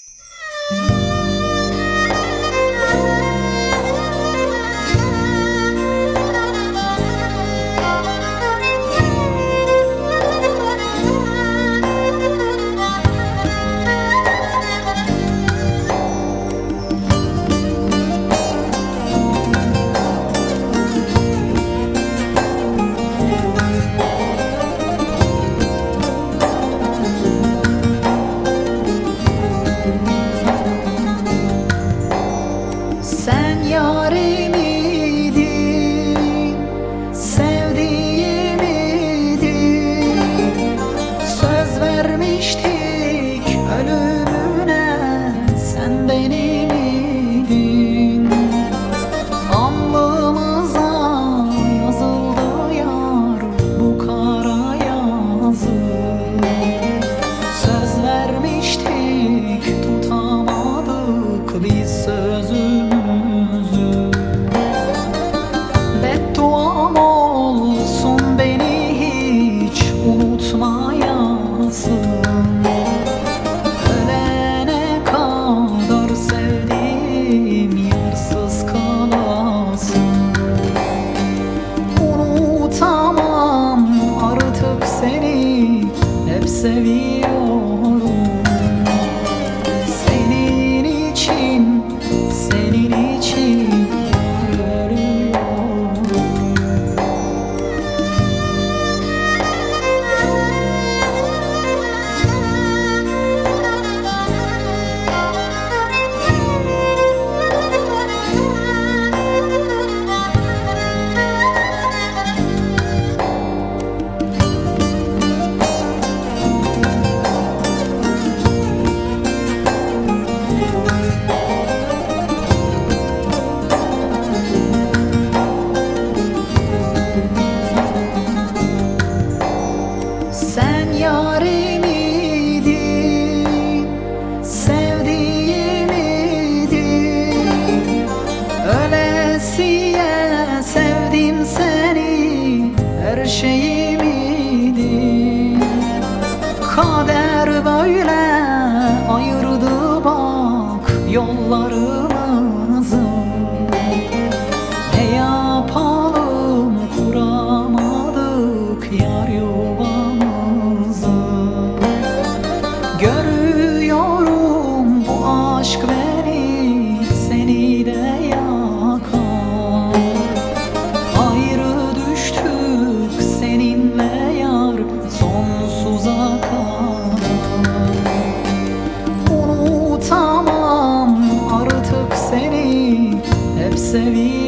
Sen yarimiydin, sevdiğimiydin. Söz vermiştik ölümüne, sen benimiydin. Alnımıza yazıldı yar bu kara yazı. Söz vermiştik, tutamadık biz sözümüzü. Bedduam olsun beni hiç unutmayasın. Ölene kadar sevdiğim yarsız kalasın. Unutamam artık seni, hep seviyorum. Senin için, senin için sen yarimiydin, sevdiğimiydin. Ölesiye sevdim seni, her şeyimiydin. Kader böyle ayırdı bak yollarımızı. Ne yapalım, kuramadık yar yuvamızı. Görüyorum bu aşk beni, seni de yakar. Ayrı düştük seninle yar, sonsuza kadar. Unutamam artık seni, hep seviyorum.